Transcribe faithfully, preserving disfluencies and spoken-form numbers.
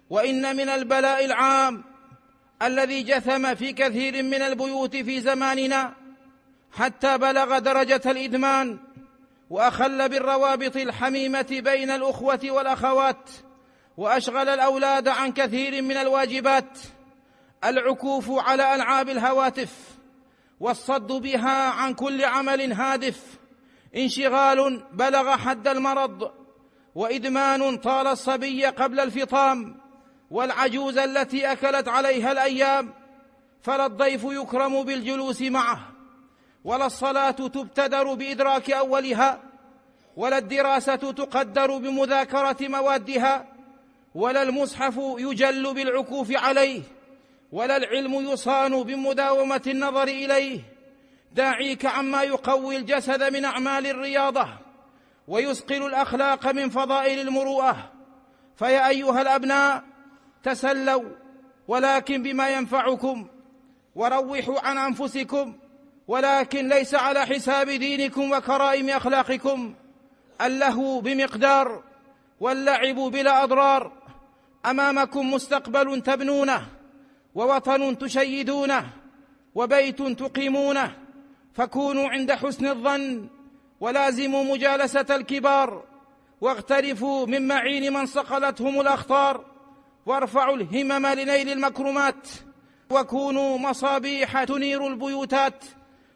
وإن من البلاء العام الذي جثم في كثير من البيوت في زماننا حتى بلغ درجة الإدمان، وأخل بالروابط الحميمة بين الأخوة والأخوات، وأشغل الأولاد عن كثير من الواجبات، العكوف على ألعاب الهواتف، والصد بها عن كل عمل هادف، انشغال بلغ حد المرض، وإدمان طال الصبي قبل الفطام، والعجوز التي أكلت عليها الأيام، فلا الضيف يكرم بالجلوس معه، ولا الصلاة تبتدر بإدراك أولها، ولا الدراسة تقدر بمذاكرة موادها، ولا المصحف يجل بالعكوف عليه، ولا العلم يصان بمداومة النظر إليه، داعيك عما يقوي الجسد من أعمال الرياضة ويثقل الأخلاق من فضائل المروءة. فيا أيها الأبناء، تسلوا ولكن بما ينفعكم، وروحوا عن أنفسكم، ولكن ليس على حساب دينكم وكرائم أخلاقكم. اللهو بمقدار واللعب بلا أضرار. أمامكم مستقبل تبنونه، ووطن تشيدونه، وبيت تقيمونه، فكونوا عند حسن الظن، ولازموا مجالسة الكبار، واغترفوا من معين من صقلتهم الأخطار، وارفعوا الهمم لنيل المكرمات، وكونوا مصابيح تنير البيوتات.